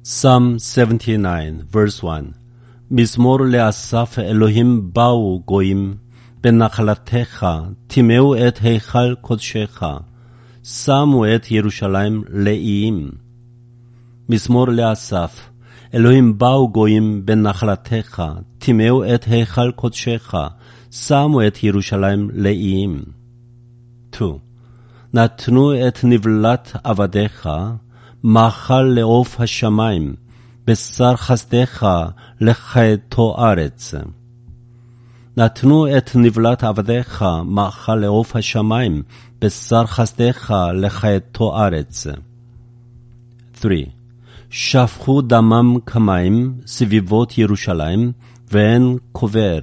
Psalm 79, verse 1. מזמור לאסף אלוהים באו גויים, בנחלתך טימאו את היכל קודשך, שמו את ירושלים לאיים. מזמור לאסף, אלוהים באו גויים בנחלתך, טימאו את היכל קודשך, שמו את ירושלים לאיים. 2. נתנו את נבלת עבדיך, מאכל לעוף השמיים, בשר חסדך לחייתו ארץ. נתנו את נבלת עבדיך, מאכל לעוף השמיים, בשר חסדך לחייתו ארץ. 3. שפכו דמם כמים סביבות ירושלים, ואין קובר.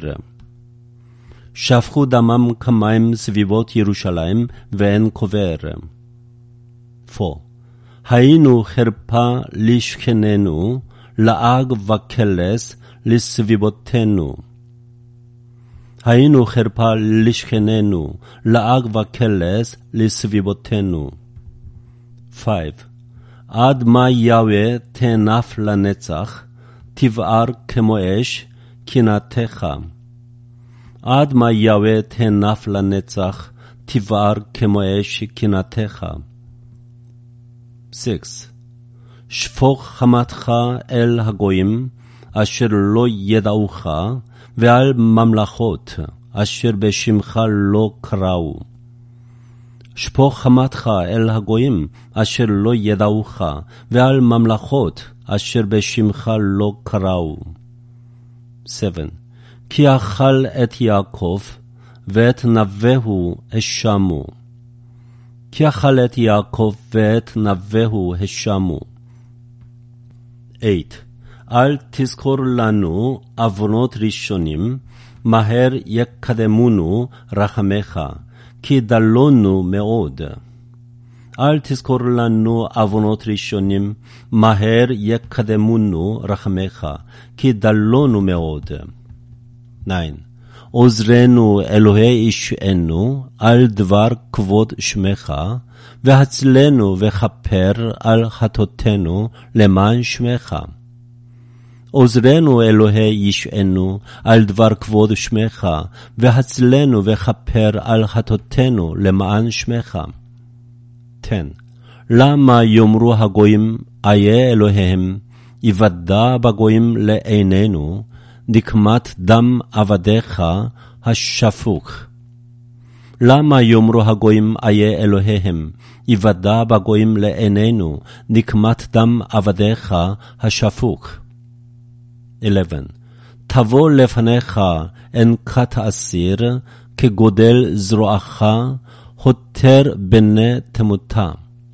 שפכו דמם כמים סביבות ירושלים, ואין קובר. 4. היינו חרפה לשכננו, לעג וקלס לסביבותינו. היינו חרפה לשכננו, לעג וקלס לסביבותינו. 5. עד מה יהווה תנף לנצח, תבער כמו אש קנאתך. עד מה יהווה תנף לנצח, תבער כמו אש קנאתך. 6. שפוך חמתך אל הגויים, אשר לא ידעוך, ועל ממלכות, אשר בשמך לא קראו. שפוך חמתך אל הגויים, אשר לא ידעוך, ועל ממלכות, אשר בשמך לא קראו. 7. כי אכל את יעקב, ואת נביהו השמו. כי אכל את יעקב ואת נביהו השמו. 8. אל תזכור לנו עוונות ראשונים, מהר יקדמונו רחמך, כי דלונו מאוד. אל תזכור לנו עוונות ראשונים, מהר יקדמונו רחמך, כי דלונו מאוד. 9. עוזרנו אלוהי ישוענו על דבר כבוד שמך, והצלנו וכפר על חטאותינו למען שמך. עוזרנו אלוהי ישוענו על דבר כבוד שמך, והצלנו וכפר על חטאותינו למען שמך. 10. למה יאמרו הגויים איה אלוהיהם, יוודע בגויים לעינינו, נקמת דם עבדיך השפוך. למה יאמרו הגויים איה אלוהיהם, יוודע בגויים לעינינו, נקמת דם עבדיך השפוך. 11. תבוא לפניך אנקת אסיר, כגודל זרועך, הותר בני תמותה.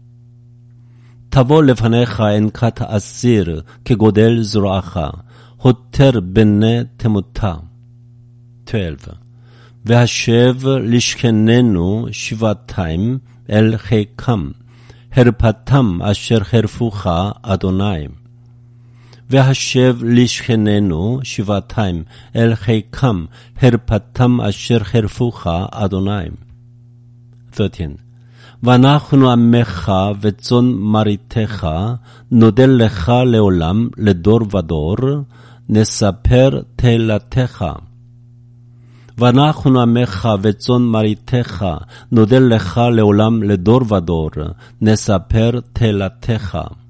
תבוא לפניך אנקת אסיר, כגודל זרועך, הותר בני תמותה. 12. והשב לשכננו שבעתיים אל חיקם, הרפתם אשר חרפוך אדוני. והשב לשכננו שבעתיים אל חיקם, הרפתם אשר חרפוך אדוני. 13. ואנחנו עמך וצאן מרעיתך, נודה לך לעולם לדור ודור, נספר תהילתך. ואנחנו עמך וצאן מרעיתך, נודה לך לעולם לדור ודור, נספר תהילתך.